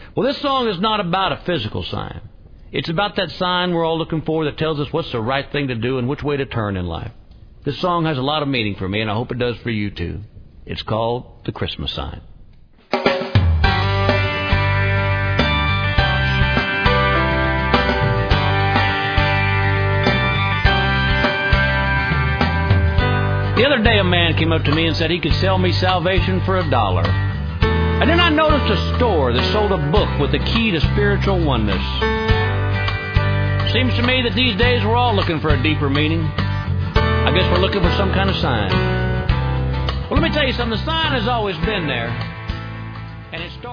Well, this song is not about a physical sign. It's about that sign we're all looking for that tells us what's the right thing to do and which way to turn in life. This song has a lot of meaning for me, and I hope it does for you, too. It's called The Christmas Sign. The other day, a man came up to me and said he could sell me salvation for $1. And then I noticed a store that sold a book with the key to spiritual oneness. Seems to me that these days we're all looking for a deeper meaning. I guess we're looking for some kind of sign. Well, let me tell you something. The sign has always been there. And it started